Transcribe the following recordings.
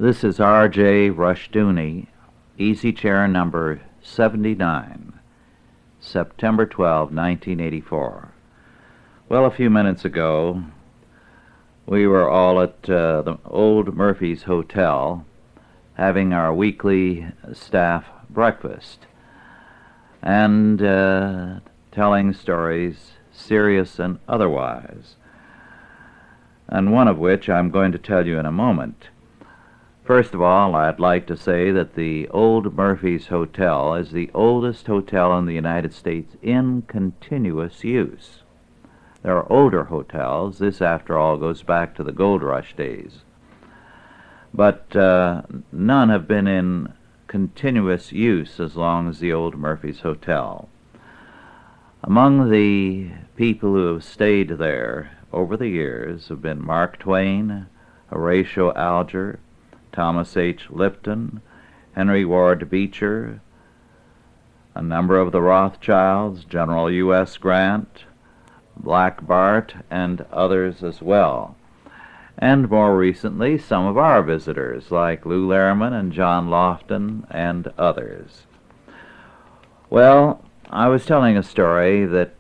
This is R.J. Rushdoony, easy chair number 79, September 12, 1984. Well, a few minutes ago, we were all at the Old Murphy's Hotel having our weekly staff breakfast and telling stories, serious and otherwise, and one of which I'm going to tell you in a moment. First of all, I'd like to say that the Old Murphy's Hotel is the oldest hotel in the United States in continuous use. There are older hotels. This, after all, goes back to the gold rush days. But none have been in continuous use as long as the Old Murphy's Hotel. Among the people who have stayed there over the years have been Mark Twain, Horatio Alger, Thomas H. Lipton, Henry Ward Beecher, a number of the Rothschilds, General U.S. Grant, Black Bart, and others as well. And more recently, some of our visitors, like Lou Lehrman and John Lofton and others. Well, I was telling a story that,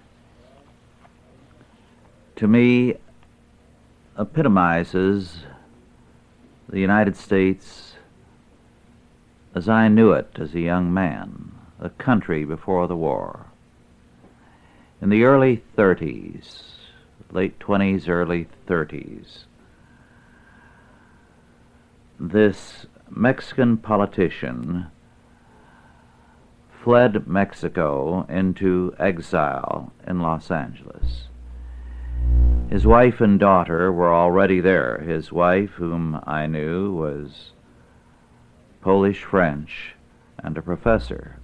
to me, epitomizes the United States as I knew it as a young man, the country before the war. In the early 30s, late 20s, early 30s, this Mexican politician fled Mexico into exile in Los Angeles. His wife and daughter were already there. His wife, whom I knew, was Polish-French and a professor.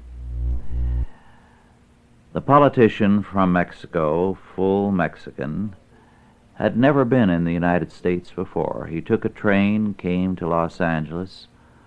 The politician from Mexico, full Mexican, had never been in the United States before. He took a train, came to Los Angeles,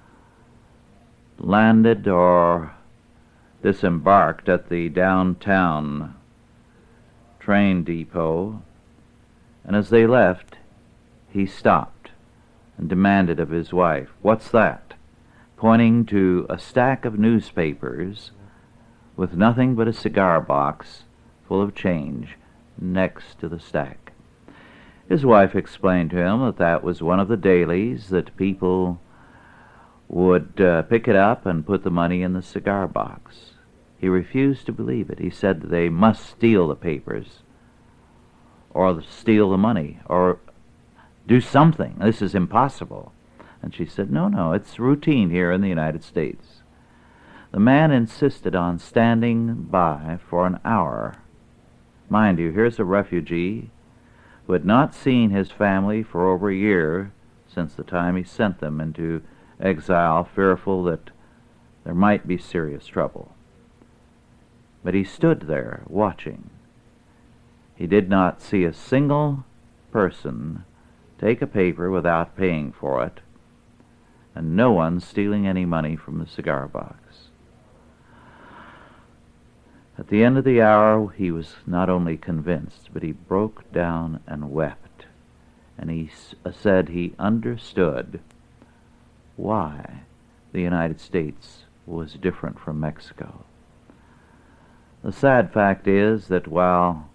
landed or disembarked at the downtown train depot, and as they left, he stopped and demanded of his wife, "What's that?" pointing to a stack of newspapers with nothing but a cigar box full of change next to the stack. His wife explained to him that that was one of the dailies, that people would pick it up and put the money in the cigar box. He refused to believe it. He said that they must steal the papers, or steal the money, or do something. This is impossible. And she said, no, it's routine here in the United States. The man insisted on standing by for an hour. Mind you, here's a refugee who had not seen his family for over a year since the time he sent them into exile, fearful that there might be serious trouble. But he stood there watching. He did not see a single person take a paper without paying for it, and no one stealing any money from the cigar box. At the end of the hour, he was not only convinced, but he broke down and wept. And he said he understood why the United States was different from Mexico. The sad fact is that while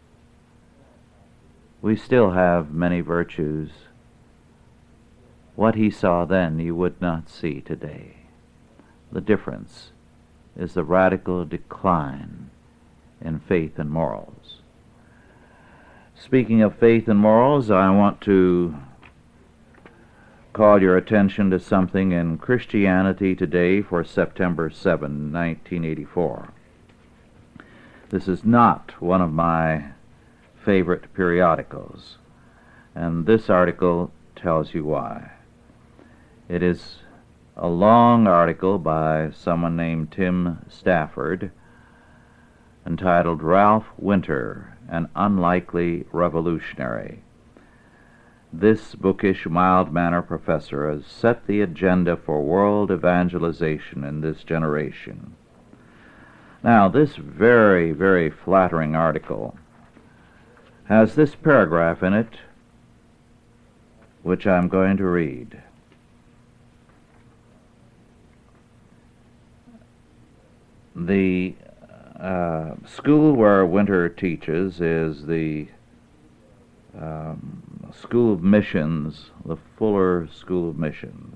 we still have many virtues, what he saw then you would not see today. The difference is the radical decline in faith and morals. Speaking of faith and morals, I want to call your attention to something in Christianity Today for September 7, 1984. This is not one of my favorite periodicals, and this article tells you why. It is a long article by someone named Tim Stafford entitled "Ralph Winter, an Unlikely Revolutionary." This bookish, mild-mannered professor has set the agenda for world evangelization in this generation. Now, this very, very flattering article has this paragraph in it, which I'm going to read. The school where Winter teaches is the School of Missions, the Fuller School of Missions.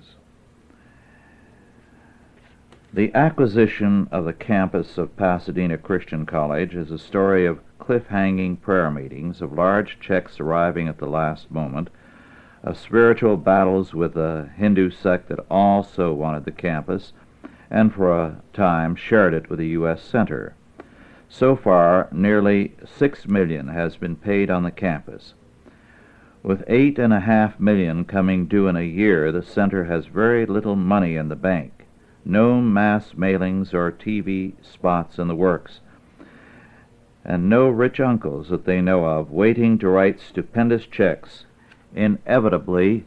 The acquisition of the campus of Pasadena Christian College is a story of cliff-hanging prayer meetings, of large checks arriving at the last moment, of spiritual battles with a Hindu sect that also wanted the campus and for a time shared it with the U.S. Center. So far, nearly $6 million has been paid on the campus. With $8.5 million coming due in a year, the center has very little money in the bank. No mass mailings or TV spots in the works, and no rich uncles that they know of waiting to write stupendous checks. Inevitably,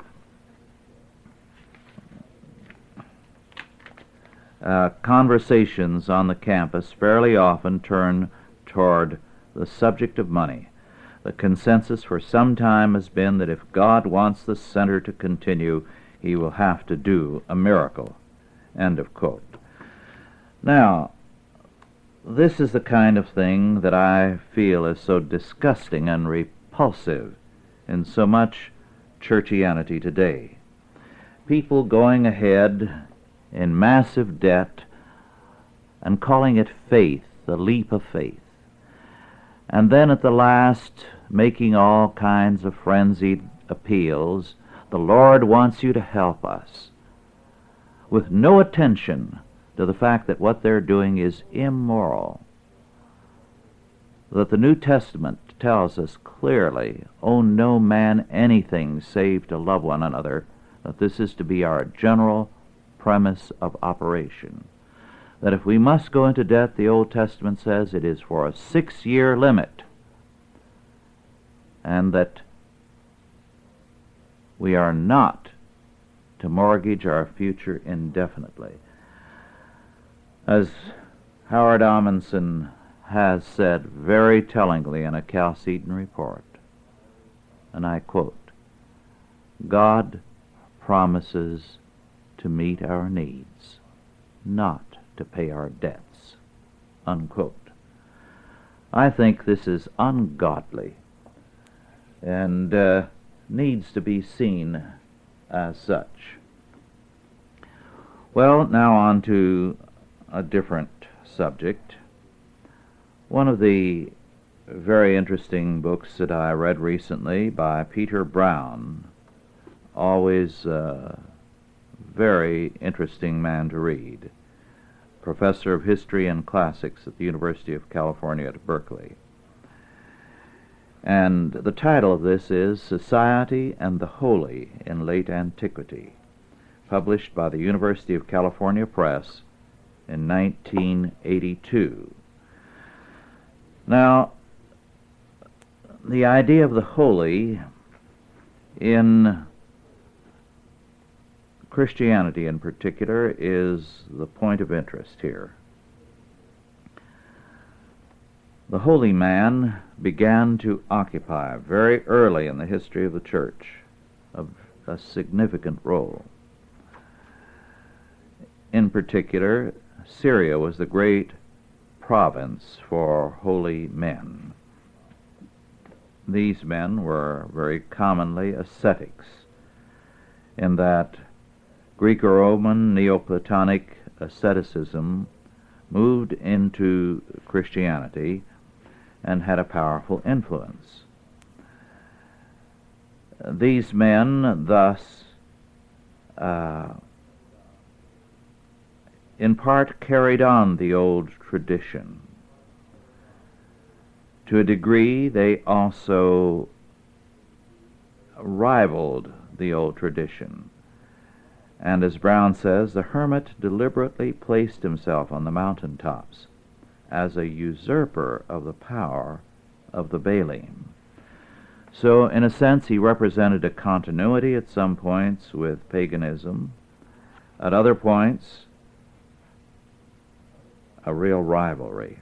conversations on the campus fairly often turn toward the subject of money. The consensus for some time has been that if God wants the center to continue, he will have to do a miracle. End of quote. Now, this is the kind of thing that I feel is so disgusting and repulsive in so much churchianity today. People going ahead in massive debt and calling it faith, the leap of faith, and then at the last making all kinds of frenzied appeals. The Lord wants you to help us, with no attention to the fact that what they're doing is immoral, that the New Testament tells us clearly, owe no man anything save to love one another, that this is to be our general premise of operation, that if we must go into debt, the Old Testament says it is for a 6-year limit, and that we are not to mortgage our future indefinitely. As Howard Amundsen has said very tellingly in a Chalcedon report, and I quote, God promises to meet our needs, not to pay our debts, unquote. I think this is ungodly and needs to be seen as such. Well, now on to a different subject. One of the very interesting books that I read recently by Peter Brown, always a very interesting man to read, professor of history and classics at the University of California at Berkeley. And the title of this is Society and the Holy in Late Antiquity, published by the University of California Press in 1982. Now, the idea of the holy in Christianity in particular is the point of interest here. The holy man began to occupy very early in the history of the church a significant role. In particular, Syria was the great province for holy men. These men were very commonly ascetics, in that Greco-Roman Neoplatonic asceticism moved into Christianity and had a powerful influence. These men thus in part carried on the old tradition. To a degree, they also rivaled the old tradition. And as Brown says, the hermit deliberately placed himself on the mountaintops as a usurper of the power of the Baalim. So, in a sense, he represented a continuity at some points with paganism, at other points, a real rivalry.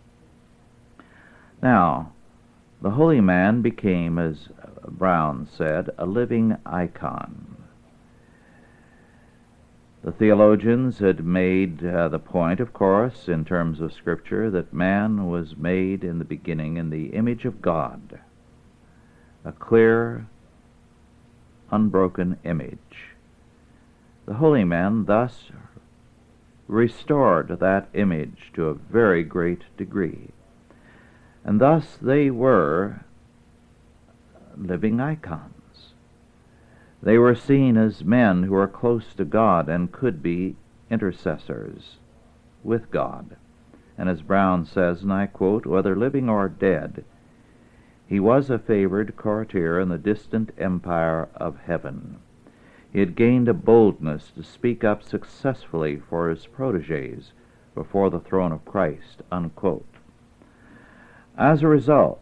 Now, the holy man became, as Brown said, a living icon. The theologians had made the point, of course, in terms of Scripture, that man was made in the beginning in the image of God, a clear, unbroken image. The holy men thus restored that image to a very great degree, and thus they were living icons. They were seen as men who were close to God and could be intercessors with God. And as Brown says, and I quote, "Whether living or dead, he was a favored courtier in the distant empire of heaven. He had gained a boldness to speak up successfully for his protégés before the throne of Christ," unquote. As a result,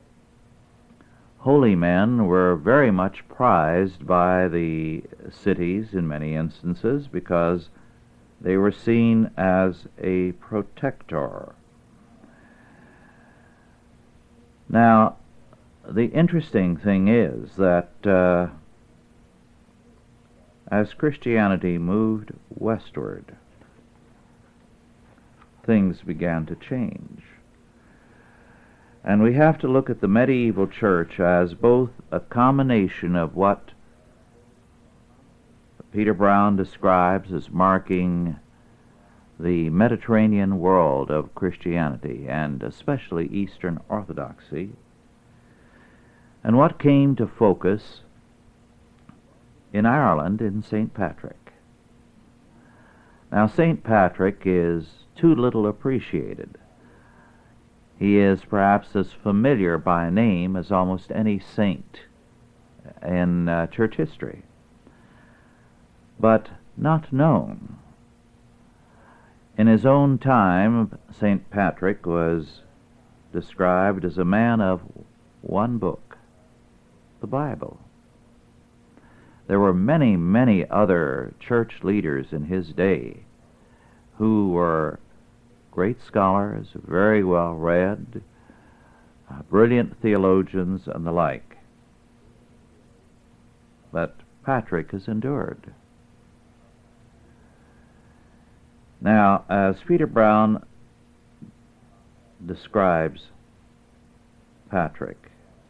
holy men were very much prized by the cities in many instances because they were seen as a protector. Now, the interesting thing is that as Christianity moved westward, things began to change. And we have to look at the medieval church as both a combination of what Peter Brown describes as marking the Mediterranean world of Christianity, and especially Eastern Orthodoxy, and what came to focus in Ireland in St. Patrick. Now, St. Patrick is too little appreciated. He is perhaps as familiar by name as almost any saint in church history, but not known. In his own time, St. Patrick was described as a man of one book, the Bible. There were many, many other church leaders in his day who were great scholars, very well read, brilliant theologians, and the like. But Patrick has endured. Now, as Peter Brown describes Patrick,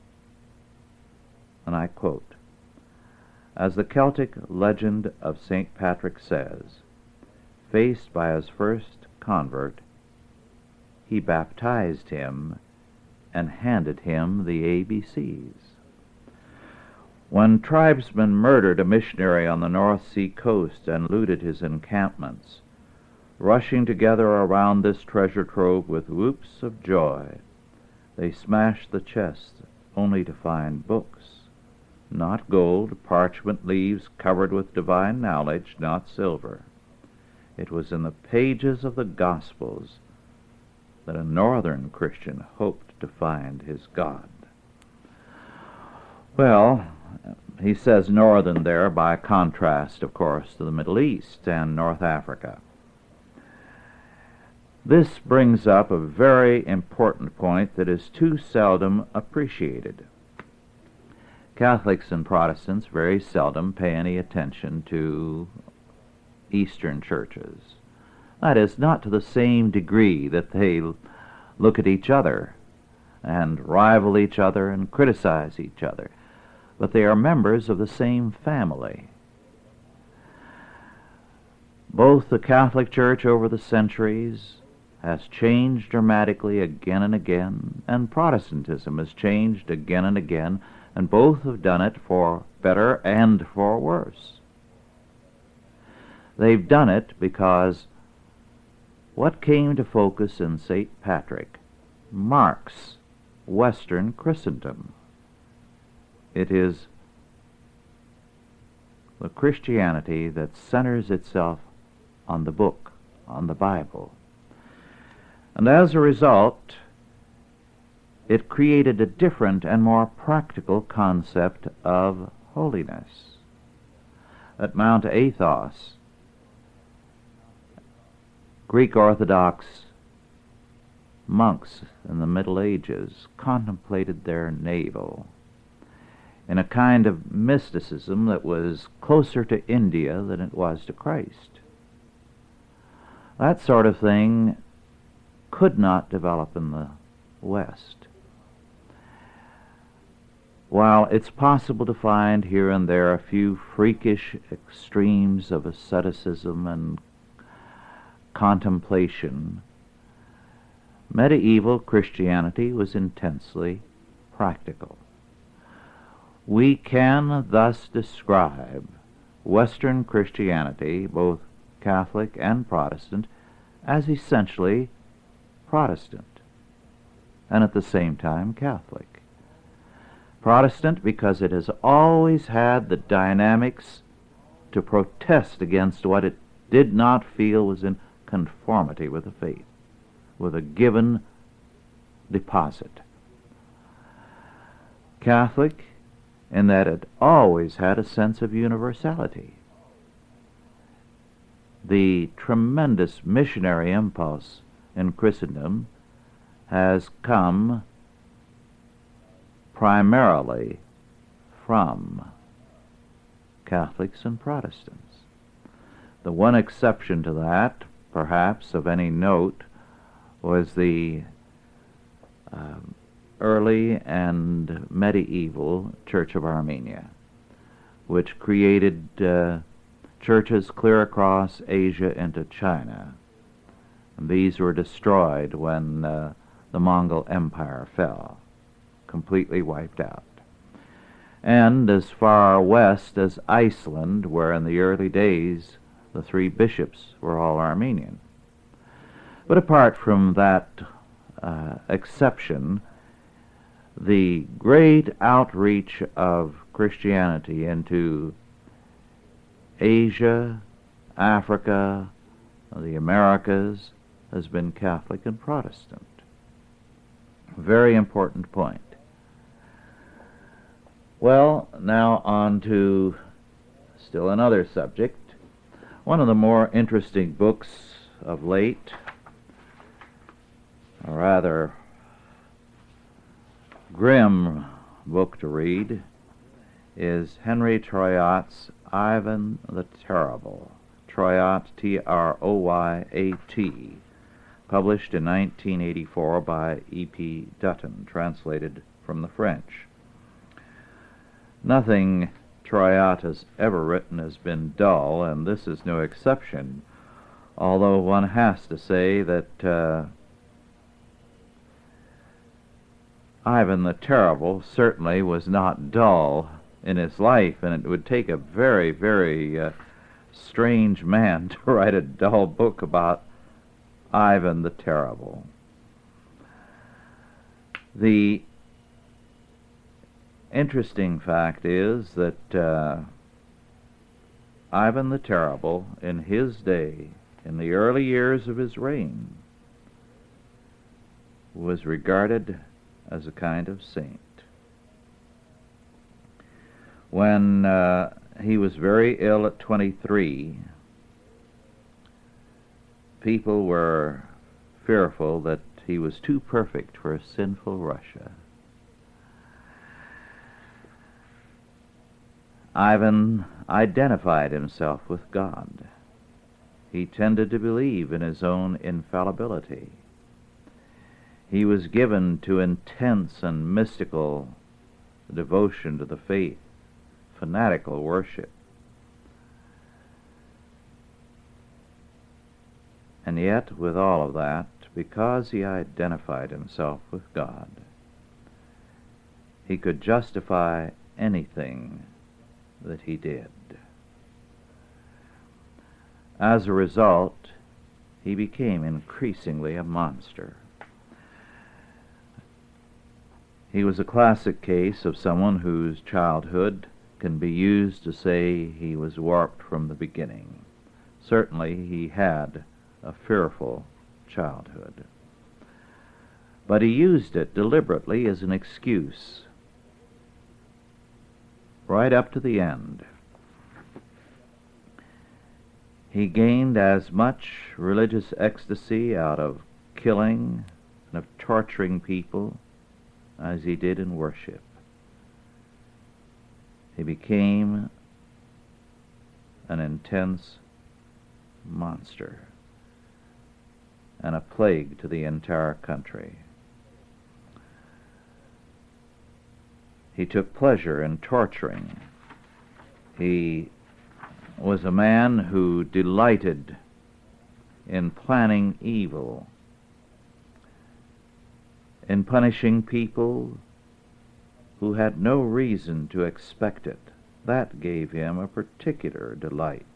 and I quote, "As the Celtic legend of St. Patrick says, faced by his first convert, he baptized him and handed him the ABCs. When tribesmen murdered a missionary on the North Sea coast and looted his encampments, rushing together around this treasure trove with whoops of joy, they smashed the chest only to find books, not gold, parchment leaves covered with divine knowledge, not silver. It was in the pages of the Gospels that a northern Christian hoped to find his God." Well, he says northern there by contrast, of course, to the Middle East and North Africa. This brings up a very important point that is too seldom appreciated. Catholics and Protestants very seldom pay any attention to Eastern churches. That is, not to the same degree that they look at each other and rival each other and criticize each other, but they are members of the same family. Both the Catholic Church over the centuries has changed dramatically again and again, and Protestantism has changed again and again, and both have done it for better and for worse. They've done it because what came to focus in St. Patrick marks Western Christendom. It is the Christianity that centers itself on the book, on the Bible. And as a result, it created a different and more practical concept of holiness. At Mount Athos, Greek Orthodox monks in the Middle Ages contemplated their navel in a kind of mysticism that was closer to India than it was to Christ. That sort of thing could not develop in the West. While it's possible to find here and there a few freakish extremes of asceticism and contemplation, medieval Christianity was intensely practical. We can thus describe Western Christianity, both Catholic and Protestant, as essentially Protestant, and at the same time Catholic. Protestant because it has always had the dynamics to protest against what it did not feel was in conformity with the faith, with a given deposit. Catholic in that it always had a sense of universality. The tremendous missionary impulse in Christendom has come primarily from Catholics and Protestants. The one exception to that, perhaps of any note, was the early and medieval Church of Armenia, which created churches clear across Asia into China. And these were destroyed when the Mongol Empire fell, completely wiped out. And as far west as Iceland, where in the early days the three bishops were all Armenian. But apart from that exception, the great outreach of Christianity into Asia, Africa, the Americas has been Catholic and Protestant. Very important point. Well, now on to still another subject. One of the more interesting books of late, a rather grim book to read, is Henry Troyat's Ivan the Terrible. Troyat, T-R-O-Y-A-T, published in 1984 by E.P. Dutton, translated from the French. Nothing Troyat has ever written has been dull, and this is no exception, although one has to say that Ivan the Terrible certainly was not dull in his life, and it would take a very, very strange man to write a dull book about Ivan the Terrible. The interesting fact is that Ivan the Terrible, in his day, in the early years of his reign, was regarded as a kind of saint. When he was very ill at 23, people were fearful that he was too perfect for a sinful Russia. Ivan identified himself with God. He tended to believe in his own infallibility. He was given to intense and mystical devotion to the faith, fanatical worship. And yet, with all of that, because he identified himself with God, he could justify anything that he did. As a result, he became increasingly a monster. He was a classic case of someone whose childhood can be used to say he was warped from the beginning. Certainly he had a fearful childhood, but he used it deliberately as an excuse right up to the end. He gained as much religious ecstasy out of killing and of torturing people as he did in worship. He became an intense monster. and a plague to the entire country. He took pleasure in torturing. He was a man who delighted in planning evil, in punishing people who had no reason to expect it. That gave him a particular delight.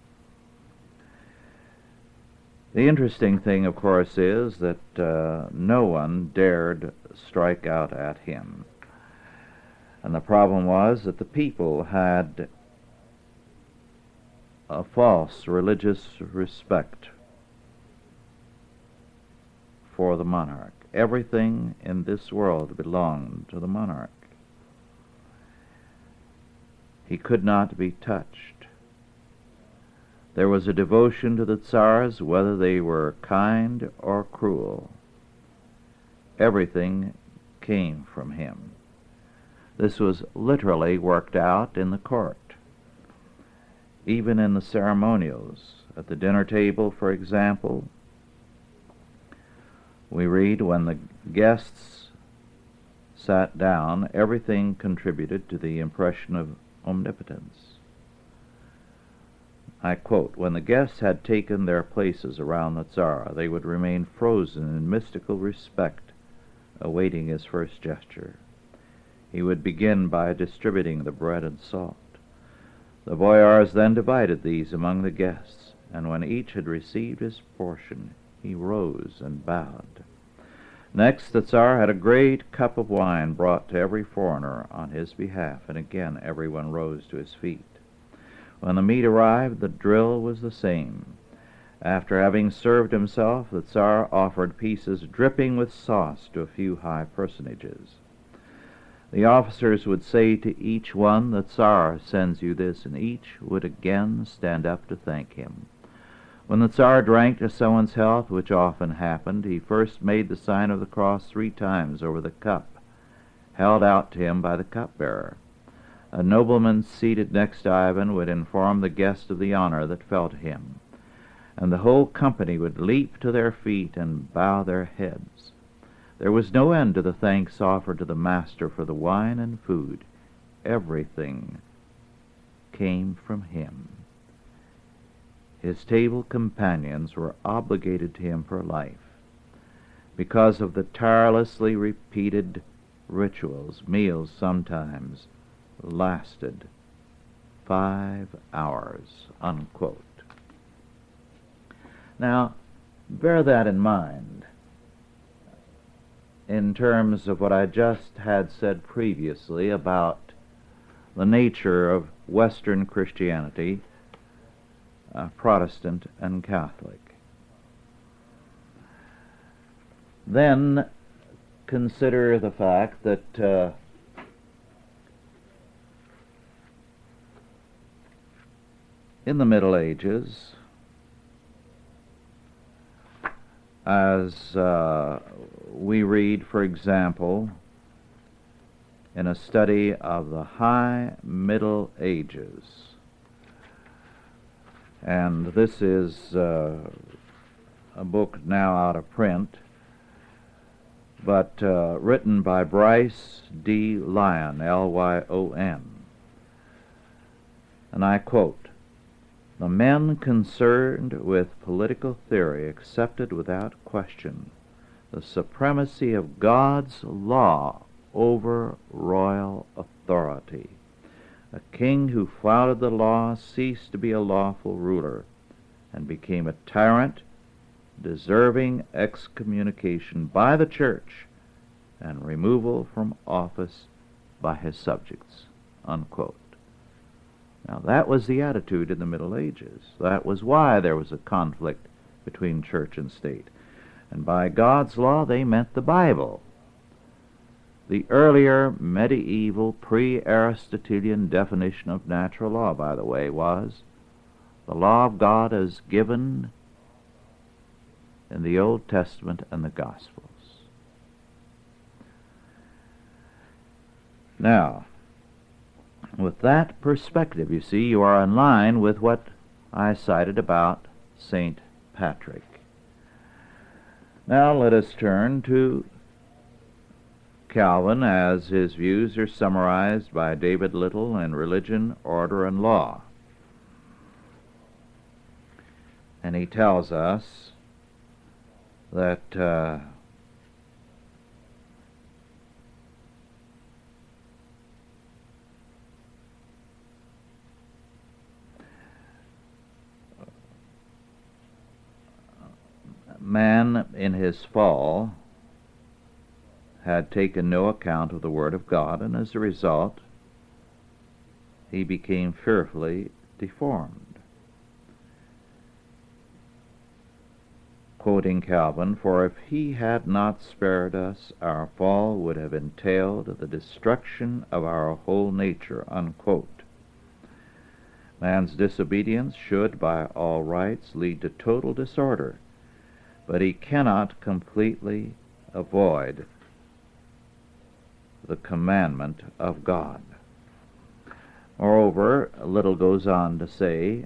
The interesting thing, of course, is that no one dared strike out at him. And the problem was that the people had a false religious respect for the monarch. Everything in this world belonged to the monarch. He could not be touched. There was a devotion to the Tsars, whether they were kind or cruel. Everything came from him. This was literally worked out in the court. Even in the ceremonials, at the dinner table, for example, we read, when the guests sat down, everything contributed to the impression of omnipotence. I quote, when the guests had taken their places around the Tsar, they would remain frozen in mystical respect, awaiting his first gesture. He would begin by distributing the bread and salt. The boyars then divided these among the guests, and when each had received his portion, he rose and bowed. Next, the Tsar had a great cup of wine brought to every foreigner on his behalf, and again everyone rose to his feet. When the meat arrived, the drill was the same. After having served himself, the Tsar offered pieces dripping with sauce to a few high personages. The officers would say to each one, "The Tsar sends you this," and each would again stand up to thank him. When the Tsar drank to someone's health, which often happened, he first made the sign of the cross 3 times over the cup, held out to him by the cupbearer. A nobleman seated next to Ivan would inform the guest of the honor that fell to him, and the whole company would leap to their feet and bow their heads. There was no end to the thanks offered to the master for the wine and food. Everything came from him. His table companions were obligated to him for life. Because of the tirelessly repeated rituals, meals sometimes lasted 5 hours, unquote. Now, bear that in mind in terms of what I just had said previously about the nature of Western Christianity, Protestant and Catholic. Then consider the fact that in the Middle Ages, as we read, for example, in a study of the High Middle Ages, and this is a book now out of print, but written by Bryce D. Lyon, Lyon, and I quote, "The men concerned with political theory accepted without question the supremacy of God's law over royal authority. A king who flouted the law ceased to be a lawful ruler and became a tyrant, deserving excommunication by the church and removal from office by his subjects," unquote. Now, that was the attitude in the Middle Ages. That was why there was a conflict between church and state. And by God's law, they meant the Bible. The earlier medieval pre-Aristotelian definition of natural law, by the way, was the law of God as given in the Old Testament and the Gospels. Now, with that perspective, you see, you are in line with what I cited about St. Patrick. Now let us turn to Calvin, as his views are summarized by David Little in Religion, Order, and Law. And he tells us that man in his fall had taken no account of the Word of God, and as a result he became fearfully deformed. Quoting Calvin, "For if he had not spared us, our fall would have entailed the destruction of our whole nature," unquote. Man's disobedience should, by all rights, lead to total disorder, but he cannot completely avoid the commandment of God. Moreover, Little goes on to say,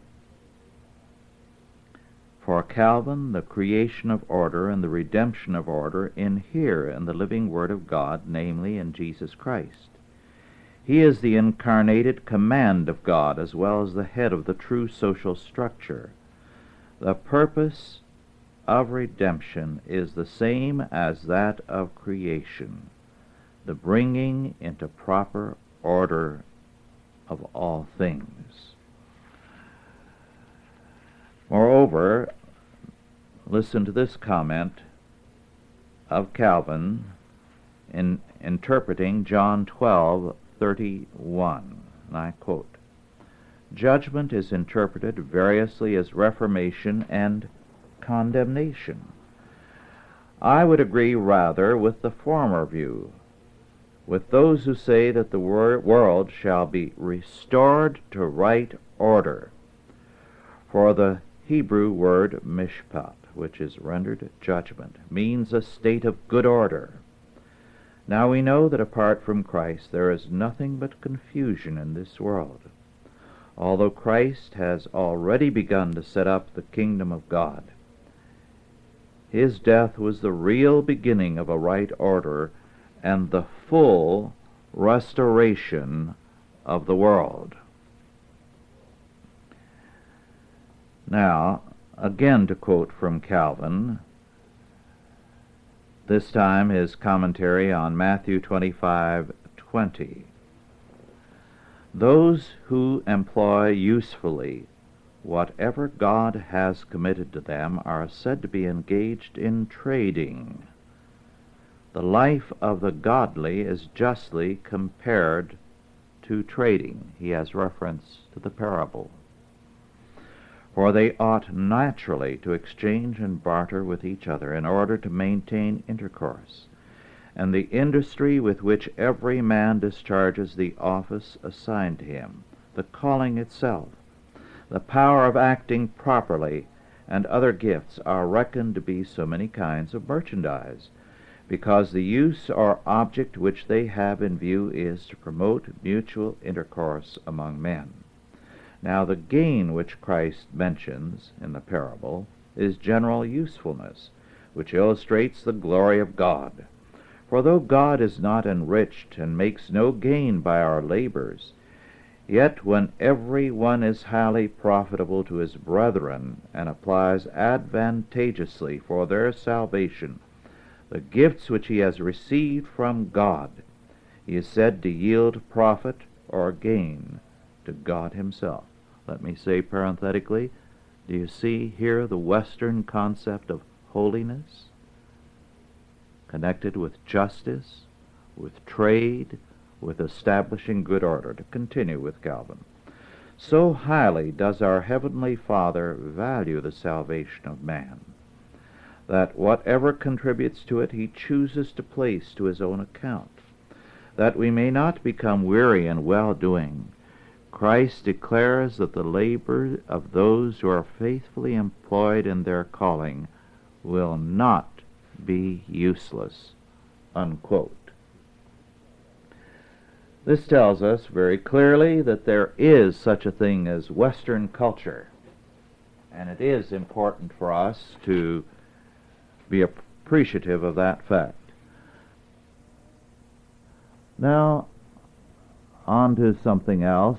"For Calvin, the creation of order and the redemption of order inhere in the living Word of God, namely in Jesus Christ. He is the incarnated command of God, as well as the head of the true social structure. The purpose of redemption is the same as that of creation, the bringing into proper order of all things." Moreover, listen to this comment of Calvin in interpreting John 12:31, and I quote, "Judgment is interpreted variously as reformation and condemnation. I would agree rather with the former view, with those who say that the world shall be restored to right order. For the Hebrew word mishpat, which is rendered judgment, means a state of good order. Now we know that apart from Christ there is nothing but confusion in this world. Although Christ has already begun to set up the kingdom of God, his death was the real beginning of a right order and the full restoration of the world." Now, again to quote from Calvin, this time his commentary on Matthew 25:20. "Those who employ usefully whatever God has committed to them are said to be engaged in trading. The life of the godly is justly compared to trading." He has reference to the parable. "For they ought naturally to exchange and barter with each other in order to maintain intercourse, and the industry with which every man discharges the office assigned to him, the calling itself, the power of acting properly, and other gifts are reckoned to be so many kinds of merchandise, because the use or object which they have in view is to promote mutual intercourse among men. Now the gain which Christ mentions in the parable is general usefulness, which illustrates the glory of God. For though God is not enriched and makes no gain by our labors, yet when every one is highly profitable to his brethren and applies advantageously for their salvation the gifts which he has received from God, he is said to yield profit or gain to God himself." Let me say parenthetically, do you see here the Western concept of holiness connected with justice, with trade, with establishing good order? To continue with Calvin, "So highly does our Heavenly Father value the salvation of man, that whatever contributes to it he chooses to place to his own account. That we may not become weary in well-doing, Christ declares that the labor of those who are faithfully employed in their calling will not be useless," unquote. This tells us very clearly that there is such a thing as Western culture, and it is important for us to be appreciative of that fact. Now, on to something else.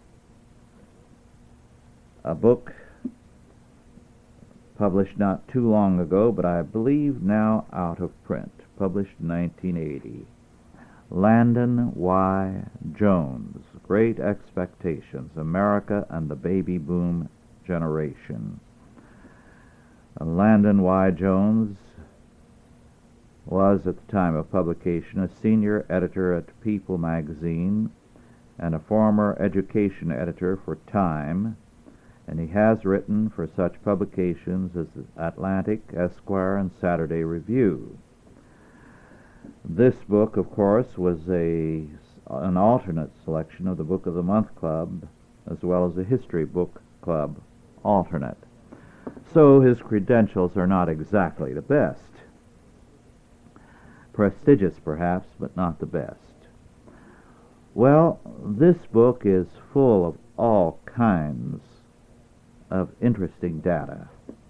A book published not too long ago, but I believe now out of print, published in 1980. Landon Y. Jones, Great Expectations, America and the Baby Boom Generation. Landon Y. Jones was, at the time of publication, a senior editor at People magazine and a former education editor for Time, and he has written for such publications as Atlantic, Esquire, and Saturday Review. This book, of course, was an alternate selection of the Book of the Month Club, as well as a History Book Club alternate. So his credentials are not exactly the best. Prestigious, perhaps, but not the best. Well, this book is full of all kinds of interesting data.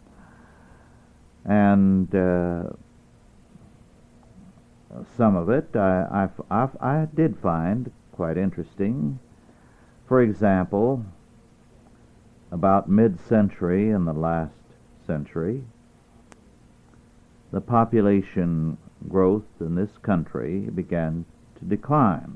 And some of it I did find quite interesting. For example, about mid-century in the last century, the population growth in this country began to decline.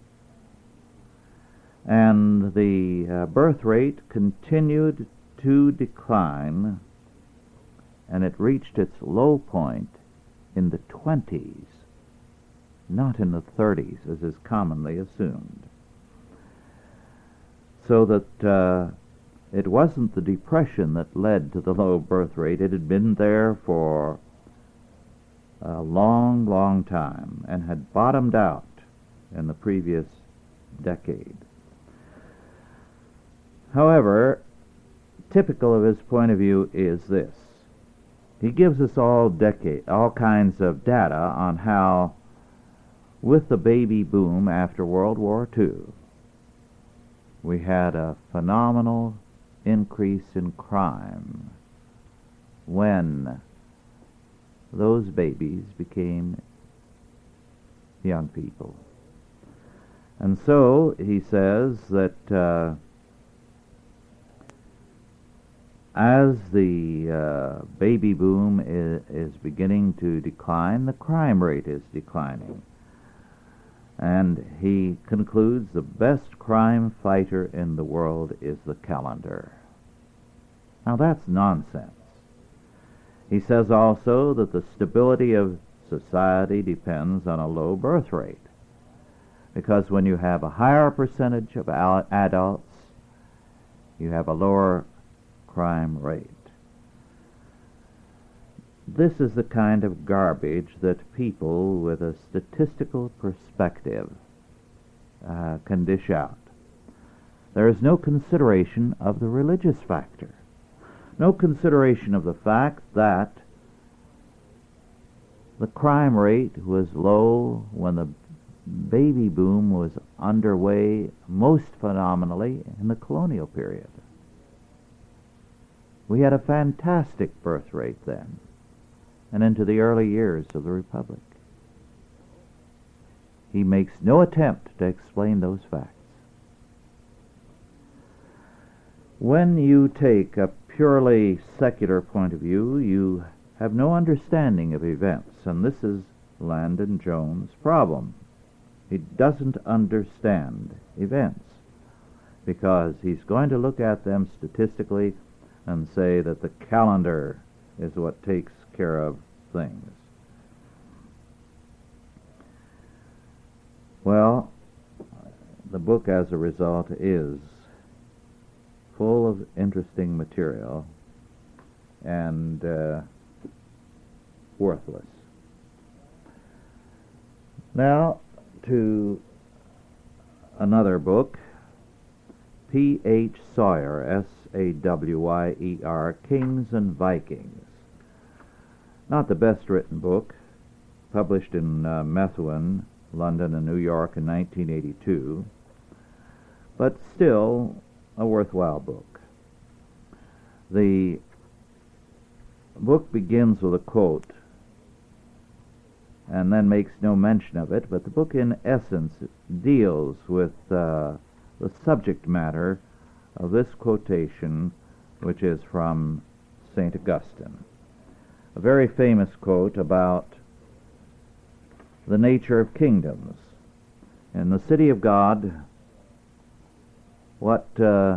And the birth rate continued to decline, and it reached its low point in the 20s, not in the 30s, as is commonly assumed. So that it wasn't the Depression that led to the low birth rate. It had been there for a long, long time and had bottomed out in the previous decade. However, typical of his point of view is this. He gives us all kinds of data on how, with the baby boom after World War II, we had a phenomenal increase in crime when those babies became young people. And so he says that as the baby boom is beginning to decline, the crime rate is declining. And he concludes the best crime fighter in the world is the calendar. Now that's nonsense. He says also that the stability of society depends on a low birth rate, because when you have a higher percentage of adults, you have a lower crime rate. This is the kind of garbage that people with a statistical perspective can dish out. There is no consideration of the religious factor, no consideration of the fact that the crime rate was low when the baby boom was underway most phenomenally in the colonial period. We had a fantastic birth rate then, and into the early years of the Republic. He makes no attempt to explain those facts. When you take a purely secular point of view, you have no understanding of events, and this is Landon Jones' problem. He doesn't understand events because he's going to look at them statistically and say that the calendar is what takes care of things. Well, the book, as a result, is full of interesting material and worthless. Now, to another book, P.H. Sawyer, S-A-W-Y-E-R, Kings and Vikings. Not the best-written book, published in Methuen, London, and New York in 1982, but still a worthwhile book. The book begins with a quote and then makes no mention of it, but the book in essence deals with the subject matter of this quotation, which is from St. Augustine. A very famous quote about the nature of kingdoms. In the city of God, what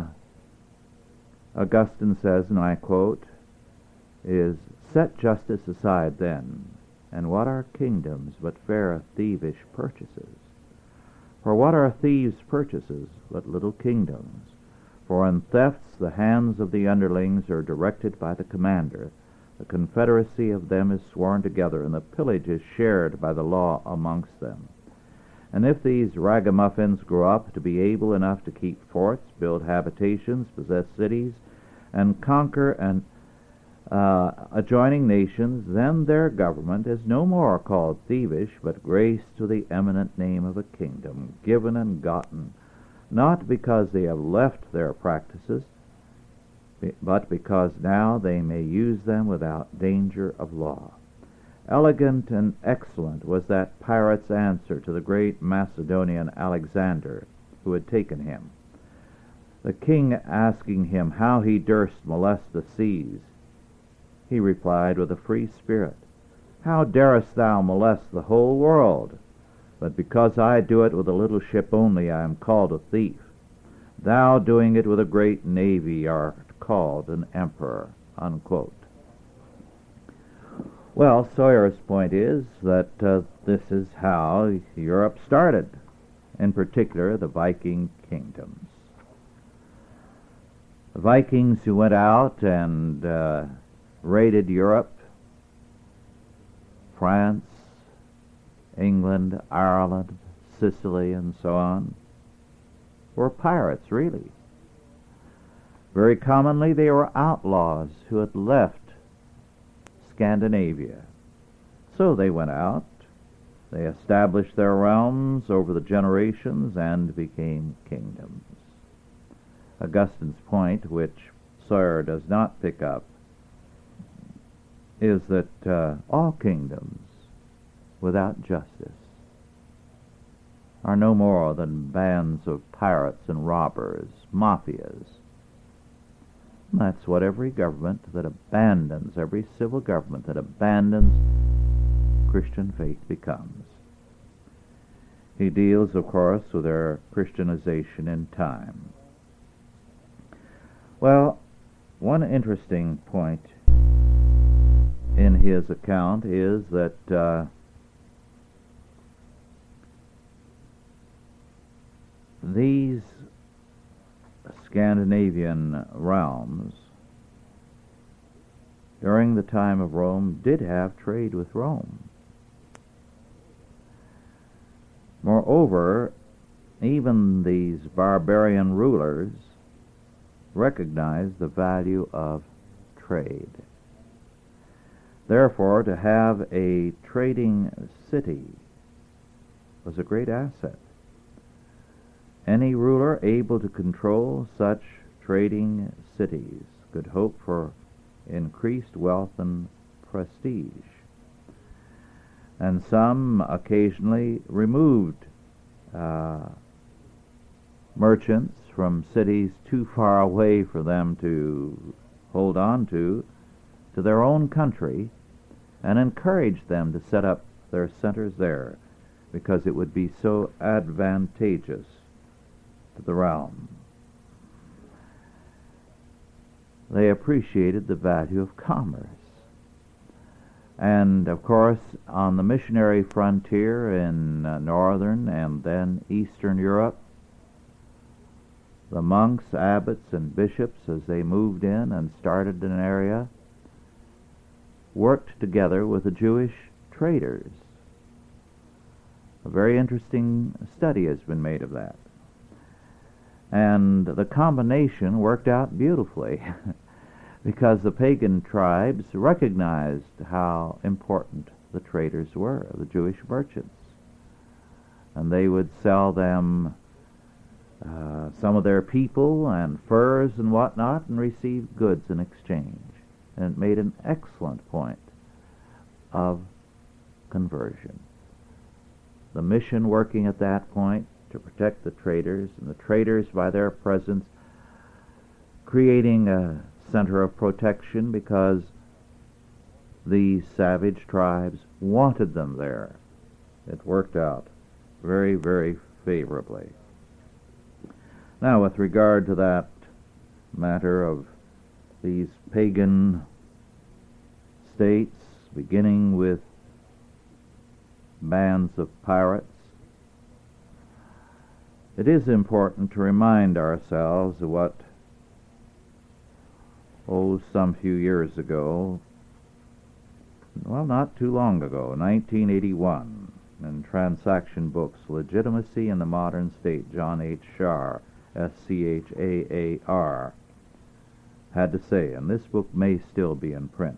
Augustine says, and I quote, is, "Set justice aside then, and what are kingdoms but fair thievish purchases? For what are thieves' purchases but little kingdoms? For in thefts the hands of the underlings are directed by the commander. The confederacy of them is sworn together, and the pillage is shared by the law amongst them. And if these ragamuffins grow up to be able enough to keep forts, build habitations, possess cities, and conquer and adjoining nations, then their government is no more called thievish, but graced to the eminent name of a kingdom, given and gotten, not because they have left their practices, but because now they may use them without danger of law." Elegant and excellent was that pirate's answer to the great Macedonian Alexander, who had taken him. The king asking him how he durst molest the seas, he replied with a free spirit, "How darest thou molest the whole world? But because I do it with a little ship only, I am called a thief. Thou doing it with a great navy art called an emperor." Unquote. Well, Sawyer's point is that this is how Europe started, in particular the Viking kingdoms. The Vikings who went out and raided Europe, France, England, Ireland, Sicily, and so on, were pirates, really. Very commonly they were outlaws who had left Scandinavia. So they went out, they established their realms over the generations and became kingdoms. Augustine's point, which Sawyer does not pick up, is that all kingdoms without justice are no more than bands of pirates and robbers, mafias. And that's what every government that abandons, every civil government that abandons Christian faith becomes. He deals, of course, with their Christianization in time. Well, one interesting point in his account is that these Scandinavian realms during the time of Rome did have trade with Rome. Moreover, even these barbarian rulers recognized the value of trade. Therefore, to have a trading city was a great asset. Any ruler able to control such trading cities could hope for increased wealth and prestige. And some occasionally removed merchants from cities too far away for them to hold on to their own country and encouraged them to set up their centers there because it would be so advantageous to the realm. They appreciated the value of commerce. And, of course, on the missionary frontier in northern and then eastern Europe, the monks, abbots, and bishops, as they moved in and started an area, worked together with the Jewish traders. A very interesting study has been made of that. And the combination worked out beautifully because the pagan tribes recognized how important the traders were, the Jewish merchants. And they would sell them some of their people and furs and whatnot and receive goods in exchange. And it made an excellent point of conversion. The mission working at that point to protect the traders, and the traders by their presence creating a center of protection because the savage tribes wanted them there. It worked out very, very favorably. Now, with regard to that matter of these pagan states, beginning with bands of pirates, it is important to remind ourselves of what, some few years ago, well, not too long ago, 1981, in Transaction Books, Legitimacy in the Modern State, John H. Schar, Schaar, had to say, and this book may still be in print.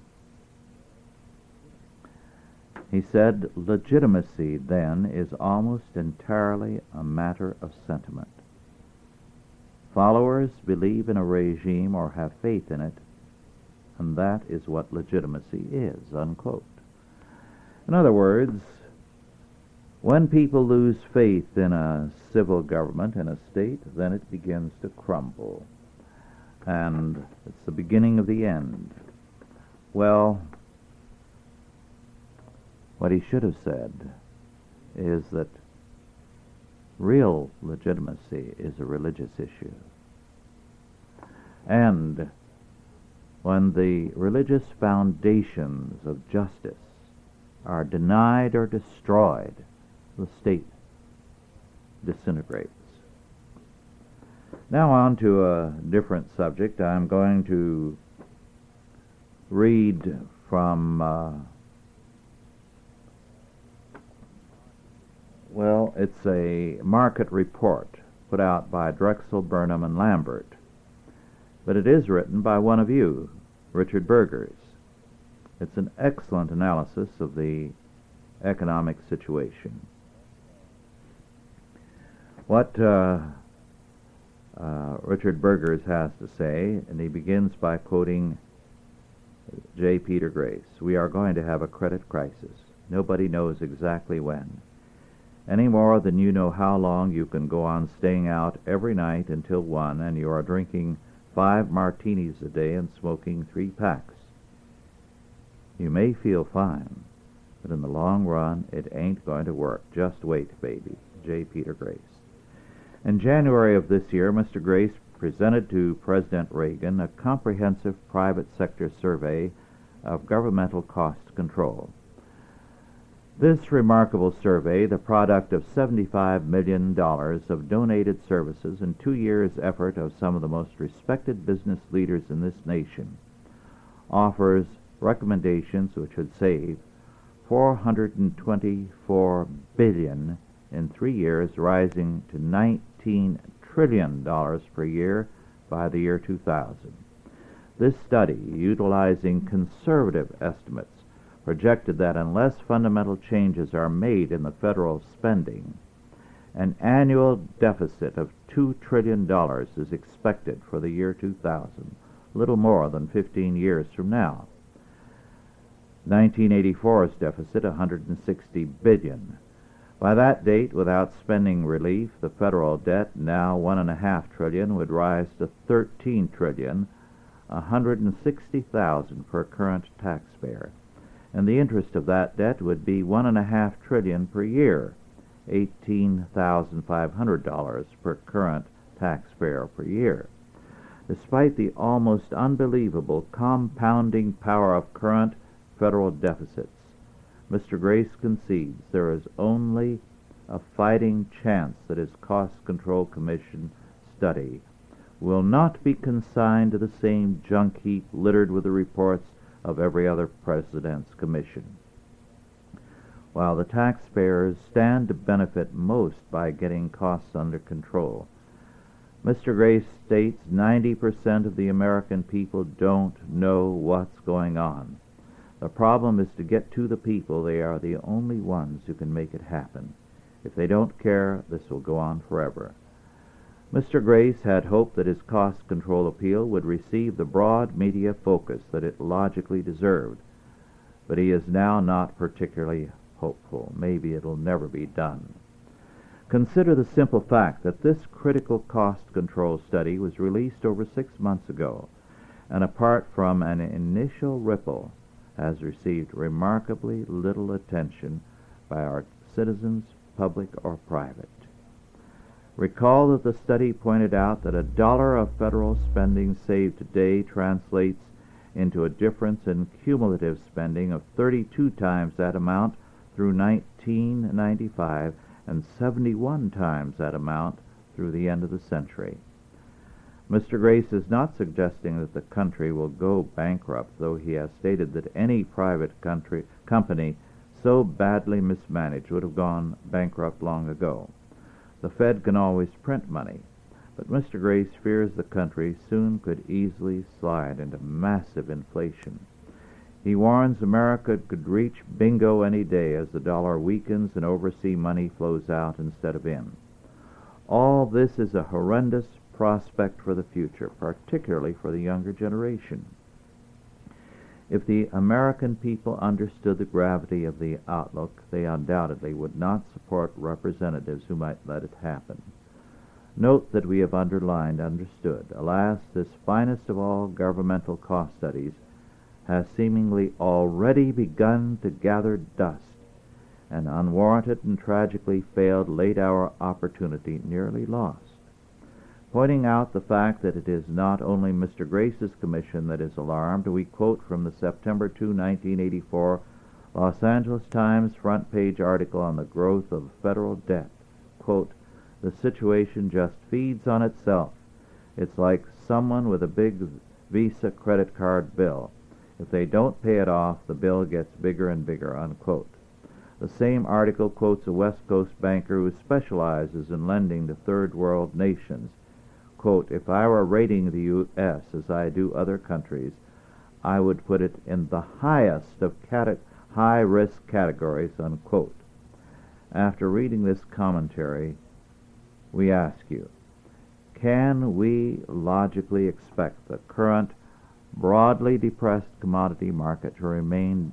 He said, legitimacy, then, is almost entirely a matter of sentiment. Followers believe in a regime or have faith in it, and that is what legitimacy is, unquote. In other words, when people lose faith in a civil government, in a state, then it begins to crumble. And it's the beginning of the end. Well, what he should have said is that real legitimacy is a religious issue. And when the religious foundations of justice are denied or destroyed, the state disintegrates. Now on to a different subject. I'm going to read from, it's a market report put out by Drexel, Burnham, and Lambert. But it is written by one of you, Richard Burgers. It's an excellent analysis of the economic situation. What Richard Burgers has to say, and he begins by quoting J. Peter Grace. We are going to have a credit crisis. Nobody knows exactly when. Any more than you know how long you can go on staying out every night until 1, and you are drinking 5 martinis a day and smoking 3 packs. You may feel fine, but in the long run, it ain't going to work. Just wait, baby. J. Peter Grace. In January of this year, Mr. Grace presented to President Reagan a comprehensive private sector survey of governmental cost control. This remarkable survey, the product of $75 million of donated services and 2 years' effort of some of the most respected business leaders in this nation, offers recommendations which would save $424 billion in 3 years, rising to $19 trillion per year by the year 2000. This study, utilizing conservative estimates, projected that unless fundamental changes are made in the federal spending, an annual deficit of $2 trillion is expected for the year 2000, little more than 15 years from now. 1984's deficit, $160 billion. By that date, without spending relief, the federal debt, now $1.5 trillion, would rise to $13 trillion, $160,000 per current taxpayer. And the interest of that debt would be $1.5 trillion per year, $18,500 per current taxpayer per year. Despite the almost unbelievable compounding power of current federal deficits, Mr. Grace concedes there is only a fighting chance that his Cost Control Commission study will not be consigned to the same junk heap littered with the reports of every other president's commission. While the taxpayers stand to benefit most by getting costs under control, Mr. Grace states 90% of the American people don't know what's going on. The problem is to get to the people. They are the only ones who can make it happen. If they don't care, this will go on forever. Mr. Grace had hoped that his cost control appeal would receive the broad media focus that it logically deserved. but he is now not particularly hopeful. Maybe it'll never be done. Consider the simple fact that this critical cost control study was released over 6 months ago, and apart from an initial ripple, has received remarkably little attention by our citizens, public or private. Recall that the study pointed out that $1 of federal spending saved today translates into a difference in cumulative spending of 32 times that amount through 1995 and 71 times that amount through the end of the century. Mr. Grace is not suggesting that the country will go bankrupt, though he has stated that any private company so badly mismanaged would have gone bankrupt long ago. The Fed can always print money, but Mr. Grace fears the country soon could easily slide into massive inflation. He warns America could reach bingo any day as the dollar weakens and overseas money flows out instead of in. All this is a horrendous prospect for the future, particularly for the younger generation. If the American people understood the gravity of the outlook, they undoubtedly would not support representatives who might let it happen. Note that we have understood. Alas, this finest of all governmental cost studies has seemingly already begun to gather dust, an unwarranted and tragically failed late-hour opportunity nearly lost. Pointing out the fact that it is not only Mr. Grace's commission that is alarmed, we quote from the September 2, 1984 Los Angeles Times front page article on the growth of federal debt. Quote, "The situation just feeds on itself. It's like someone with a big Visa credit card bill. If they don't pay it off, the bill gets bigger and bigger," unquote. The same article quotes a West Coast banker who specializes in lending to third world nations. Quote, "If I were rating the U.S. as I do other countries, I would put it in the highest of high-risk categories," unquote. After reading this commentary, we ask you, can we logically expect the current broadly depressed commodity market to remain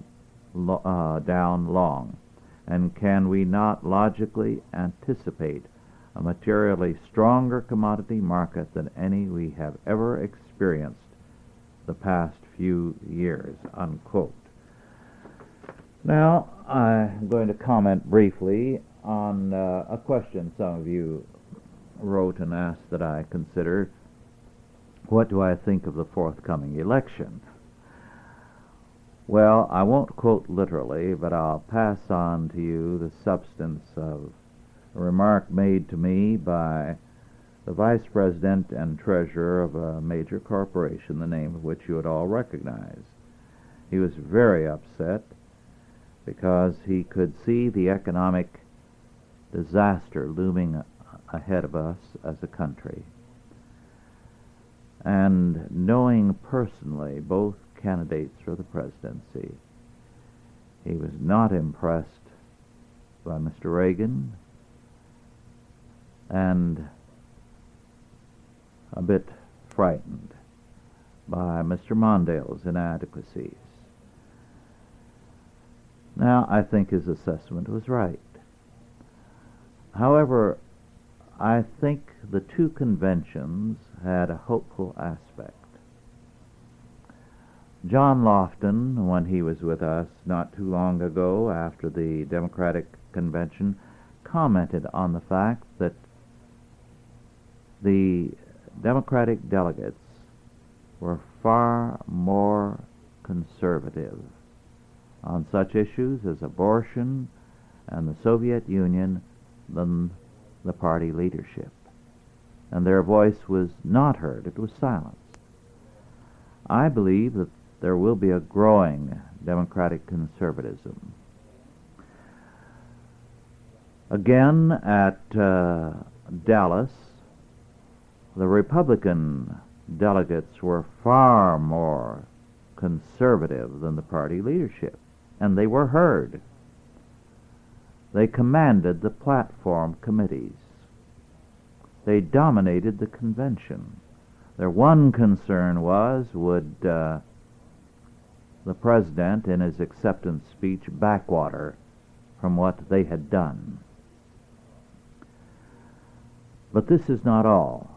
down long? And can we not logically anticipate a materially stronger commodity market than any we have ever experienced the past few years, unquote. Now, I'm going to comment briefly on a question some of you wrote and asked that I consider. What do I think of the forthcoming election? Well, I won't quote literally, but I'll pass on to you the substance of a remark made to me by the vice president and treasurer of a major corporation, the name of which you would all recognize. He was very upset because he could see the economic disaster looming ahead of us as a country. And knowing personally both candidates for the presidency, he was not impressed by Mr. Reagan and a bit frightened by Mr. Mondale's inadequacies. Now, I think his assessment was right. However, I think the two conventions had a hopeful aspect. John Lofton, when he was with us not too long ago after the Democratic Convention, commented on the fact that the Democratic delegates were far more conservative on such issues as abortion and the Soviet Union than the party leadership. And their voice was not heard, it was silenced. I believe that there will be a growing democratic conservatism. Again, at Dallas, the Republican delegates were far more conservative than the party leadership, and they were heard. They commanded the platform committees. They dominated the convention. Their one concern was, would the president in his acceptance speech backwater from what they had done. But this is not all.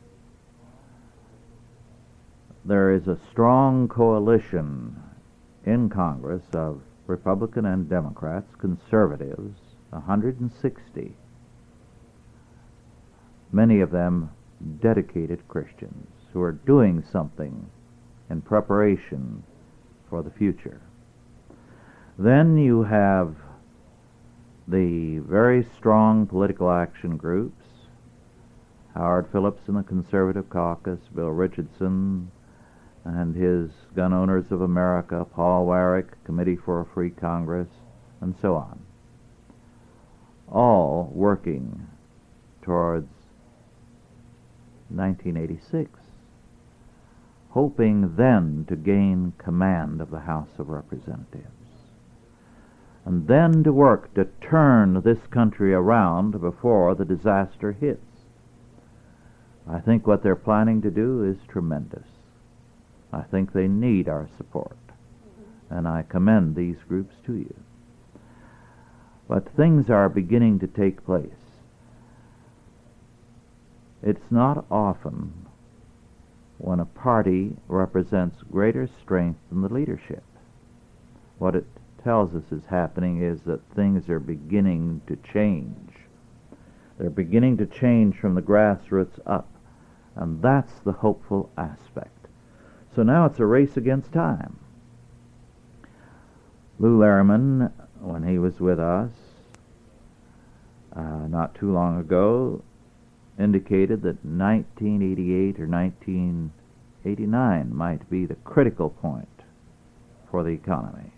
There is a strong coalition in Congress of Republican and Democrats, conservatives, 160, many of them dedicated Christians who are doing something in preparation for the future. Then you have the very strong political action groups, Howard Phillips in the Conservative Caucus, Bill Richardson and his Gun Owners of America, Paul Warwick, Committee for a Free Congress, and so on, all working towards 1986, hoping then to gain command of the House of Representatives, and then to work to turn this country around before the disaster hits. I think what they're planning to do is tremendous. I think they need our support, and I commend these groups to you. But things are beginning to take place. It's not often when a party represents greater strength than the leadership. What it tells us is happening is that things are beginning to change. They're beginning to change from the grassroots up, and that's the hopeful aspect. So now it's a race against time. Lou Lehrman, when he was with us not too long ago, indicated that 1988 or 1989 might be the critical point for the economy.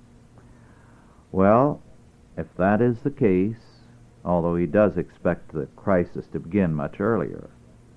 Well, if that is the case, although he does expect the crisis to begin much earlier,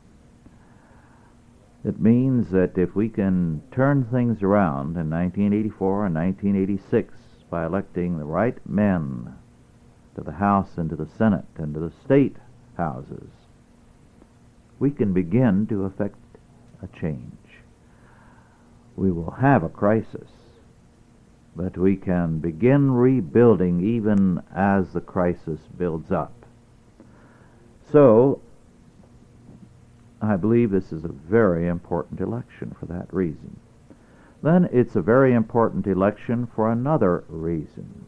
it means that if we can turn things around in 1984 and 1986 by electing the right men to the House and to the Senate and to the state houses, we can begin to effect a change. We will have a crisis, but we can begin rebuilding even as the crisis builds up. So, I believe this is a very important election for that reason. Then it's a very important election for another reason.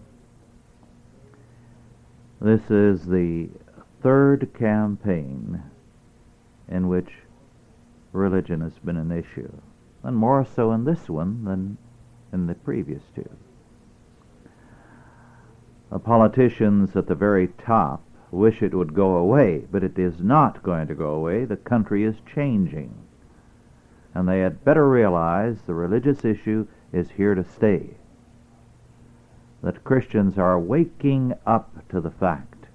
This is the third campaign in which religion has been an issue, and more so in this one than in the previous two. The politicians at the very top wish it would go away, but it is not going to go away. The country is changing, and they had better realize the religious issue is here to stay, that Christians are waking up to the fact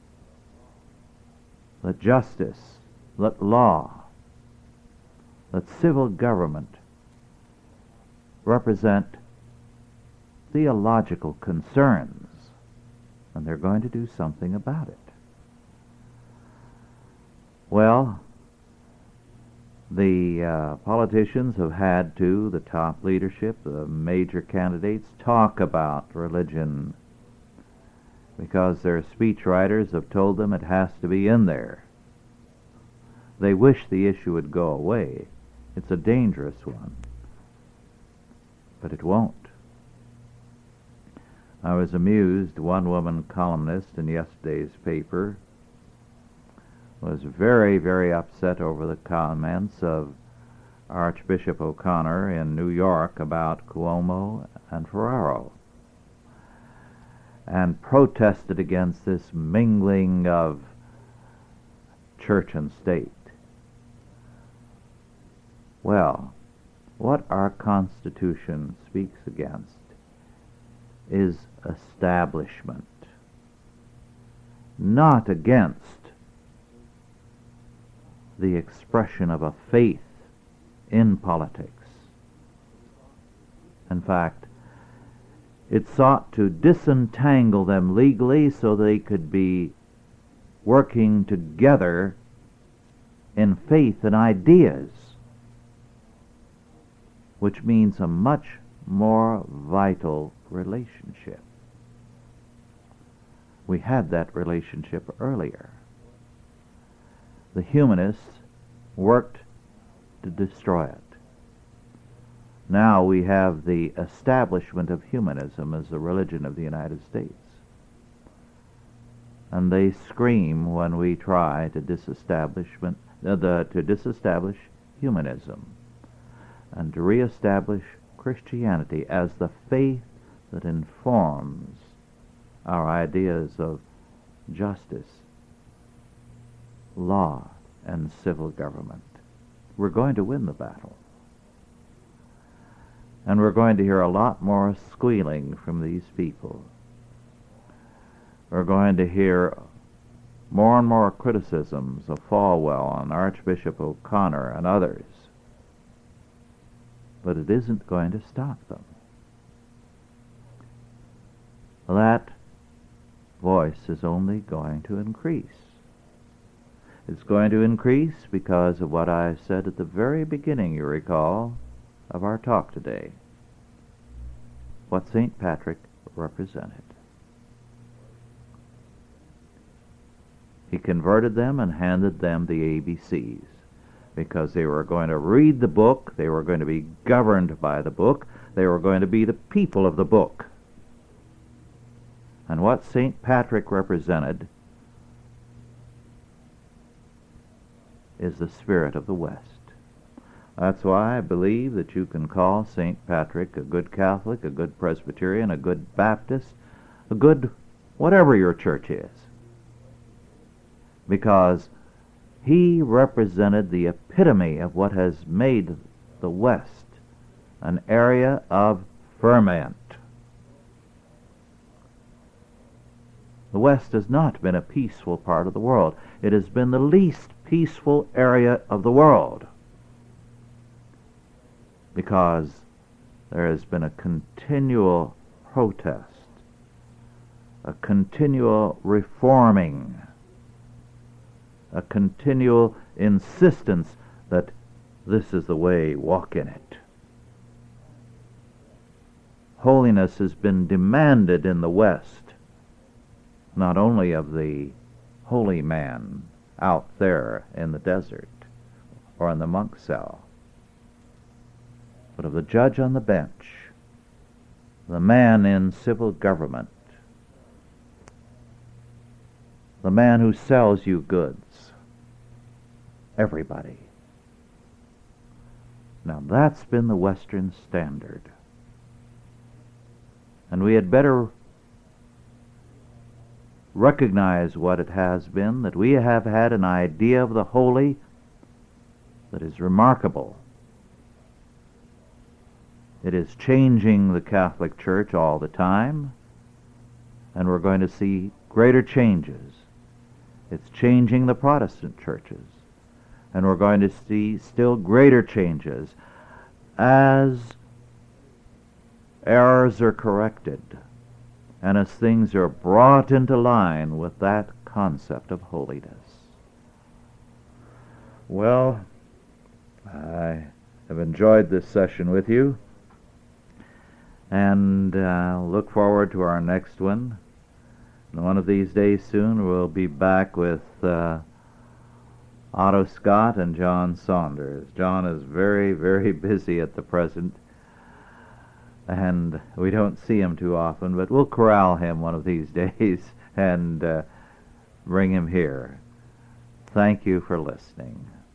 that justice, that law, that civil government represent theological concerns, and they're going to do something about it. Well, the politicians have had to, the top leadership, the major candidates, talk about religion because their speechwriters have told them it has to be in there. They wish the issue would go away. It's a dangerous one, but it won't. I was amused. One woman columnist in yesterday's paper was very, very upset over the comments of Archbishop O'Connor in New York about Cuomo and Ferraro, and protested against this mingling of church and state. Well, what our Constitution speaks against is establishment, not against the expression of a faith in politics. In fact, it sought to disentangle them legally so they could be working together in faith and ideas, which means a much more vital relationship. We had that relationship earlier. The humanists worked to destroy it. Now we have the establishment of humanism as the religion of the United States. And they scream when we try to disestablish humanism and to reestablish Christianity as the faith that informs our ideas of justice, law, and civil government. We're going to win the battle. And we're going to hear a lot more squealing from these people. We're going to hear more and more criticisms of Falwell and Archbishop O'Connor and others. But it isn't going to stop them. That voice is only going to increase. It's going to increase because of what I said at the very beginning, you recall, of our talk today. What St. Patrick represented. He converted them and handed them the ABCs because they were going to read the book, they were going to be governed by the book, they were going to be the people of the book. And what St. Patrick represented is the spirit of the West. That's why I believe that you can call St. Patrick a good Catholic, a good Presbyterian, a good Baptist, a good whatever your church is. Because he represented the epitome of what has made the West an area of ferment. The West has not been a peaceful part of the world. It has been the least peaceful area of the world because there has been a continual protest, a continual reforming, a continual insistence that this is the way, walk in it. Holiness has been demanded in the West, not only of the holy man out there in the desert or in the monk cell, but of the judge on the bench, the man in civil government, the man who sells you goods, everybody. Now that's been the Western standard. And we had better recognize what it has been, that we have had an idea of the holy that is remarkable. It is changing the Catholic Church all the time, and we're going to see greater changes. It's changing the Protestant churches, and we're going to see still greater changes as errors are corrected and as things are brought into line with that concept of holiness. Well, I have enjoyed this session with you, and look forward to our next one. And one of these days soon we'll be back with Otto Scott and John Saunders. John is very, very busy at the present, and we don't see him too often, but we'll corral him one of these days and bring him here. Thank you for listening.